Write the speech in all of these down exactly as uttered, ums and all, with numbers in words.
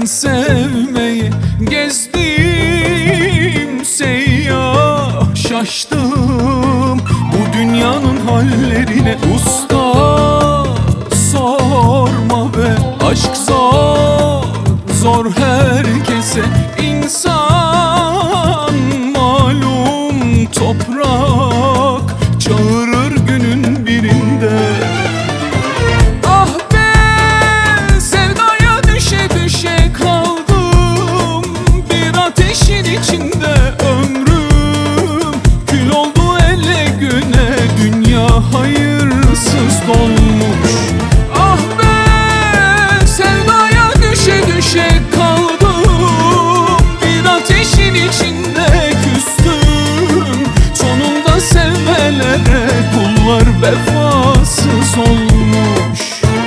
sevmeyi gezdim seyyah, şaştım bu dünyanın hallerine usta. Sorma be aşk zor, zor herkese insan malum. Toprak çağırır günün birinde. Ah be sevdaya düşe düşe kaldım, bir ateşin içinde ömrüm kül oldu ele güne, dünya hayırsız dolmuş. Ah be sevdaya düşe düşe kaldım, bir ateşin içinde küstüm. Sonunda sevmelere kullar vefasız olmuş.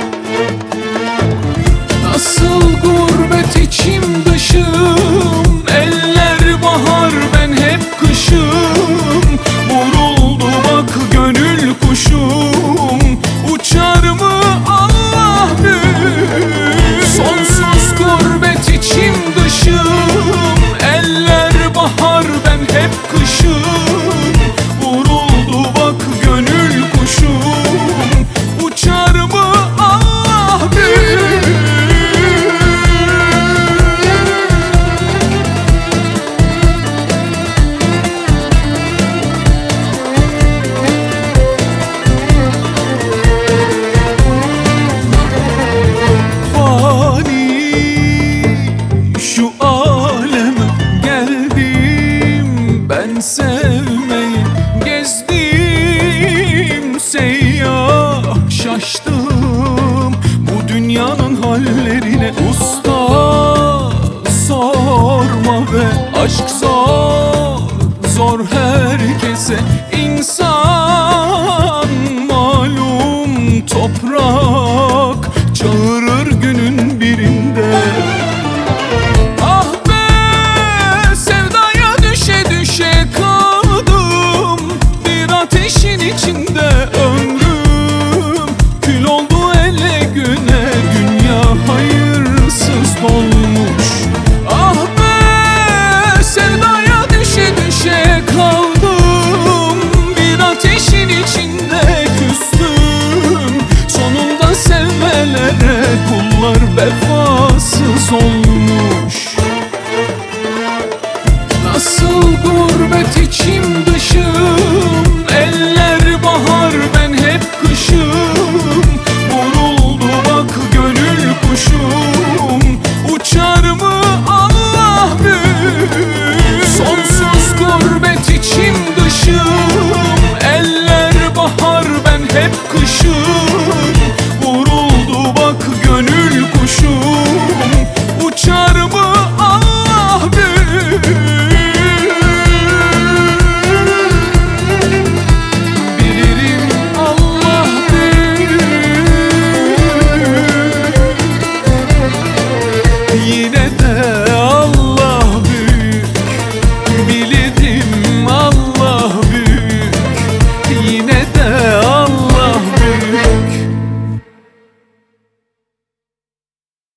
Nasıl gurbet içim dışım, eller bahar ben hep kışım. Vuruldu bak gönül kuşum, uçar mı Allah büyük. Sonsuz gurbet içim dışım, eller bahar ben hep kışım. Vuruldu bak gönül kuşum, uçar mı Allah büyük. Şu aleme geldim ben sevmeyi gezdim seyyah, şaştım bu dünyanın hallerine usta. Sorma be aşk zor, zor herkese insan malum. Toprak çağırır günün birinde. Ah be sevdaya düşe düşe kaldım, bir ateşin içinde ömrüm kül oldu ele güne, dünya hayırsız dolmuş. Ah be sevdaya düşe düşe kaldım, bir ateşin içinde küstüm. Sonunda sevmelere kullar vefasız olmuş. Nasıl gurbet içim